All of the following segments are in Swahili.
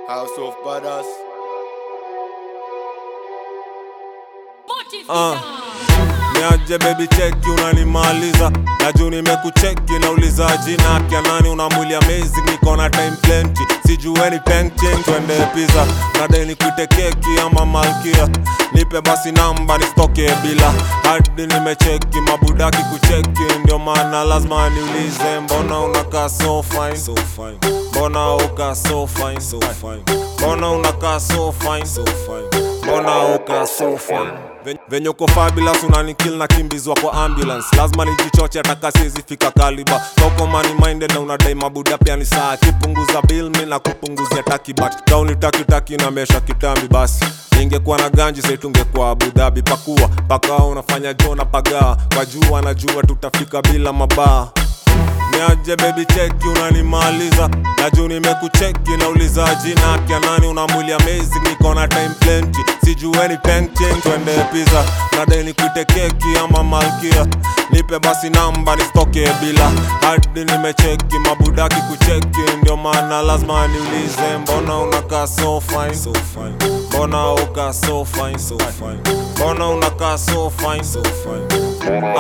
House of Badass. Niaje baby cheki unanimaliza. Najua nimekucheki nauliza jina kia nani, una mwili amazing, niko na time plenty. Sijueni tank chain twende pizza. Nadai nikuite keki ama malkia. Nipe basi namba nistoke bila. Hadi nimecheki mabudaki kucheki. Ndio maana lazima niulize mbona unakaa so fine, so fine. Mbona uka so fine, so fine. Mbona unakaa so fine, so fine. Mbona uka so fine. Venye uko fabulous unanikill na kimbizwa kwa ambulance. Lazima nijichoche ataka siezi fika kaliba. Toko money minded na unadai mabuda pia ni saa. Kipunguza bill mi na kupunguzia taki bat. Down taki na mesha kitambi basi. Ningekuwa na ganji say tungekuwa Abu Dhabi. Pakua, pakawa unafanya jona pagaa. Kwa jua najua tutafika bila mabaa. Niaje baby cheki unanimaliza. Najua nimekucheki nauliza jina kia nani, una mwili amazing, niko na time plenty. Sijueni tank chain twende pizza. Nadai nikuite keki ama malkia. Nipe basi namba nistoke bila. Hadi nimecheki mabudaki kucheki. Ndio maana lazima niulize mbona unakaa so fine, so fine. Mbona uka so fine, so fine. Mbona unakaa so fine, so fine.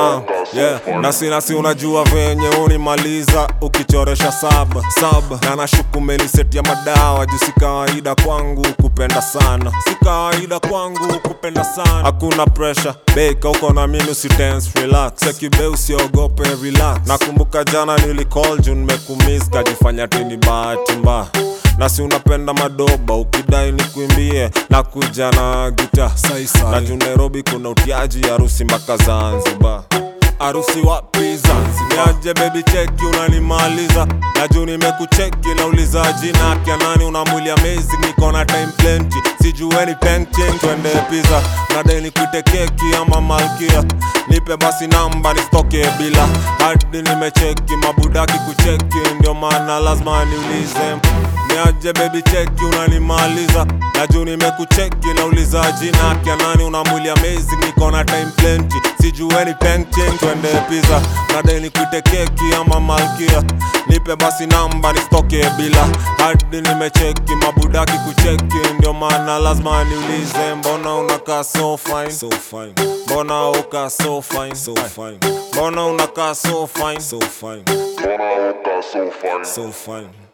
Yeah, nasi unajua venye unimaliza. Ukichoresha sub na nashuku meliseti ya madawa. Juu si kawaida kwangu kupenda sana. Si kawaida kwangu kupenda sana. Hakuna pressure, beka uko na mimi usi tense, relax. Sekibe usiogope, relax. Nakumbuka jana nilicall juu nimekumiss. Kajifanya tini bahati mbaya. Nasi unapenda madoba, ukidai ni kuimbie na kuja na gita. Na juu Nairobi kuna utiaji harusi mpaka Zanzibar. Harusi wapi Zanzibar? Niaje baby cheki unanimaliza. Najua nimekucheki nauliza jina kia nani, una mwili amazing, niko na time plenty. Sijueni tank chain twende pizza. Nadai nikuite keki ama malkia. Nipe basi namba nistoke bila. Hadi nimecheki mabudaki kucheki. Ndio maana lazima niulize. Niaje baby cheki unanimaliza. Najua nimekucheki nauliza jina kia nani, una mwili amazing, niko na time plenty. Sijueni tank chain twende pizza. Nadai nikuite keki ama malkia. Nipe basi namba nistoke bila. Hadi nimecheki mabudaki kucheki. Ndio maana lazima niulize mbona unakaa so fine, so fine. Mbona uka so fine, so fine. Mbona unakaa so fine, so fine. Mbona uka so fine, so fine.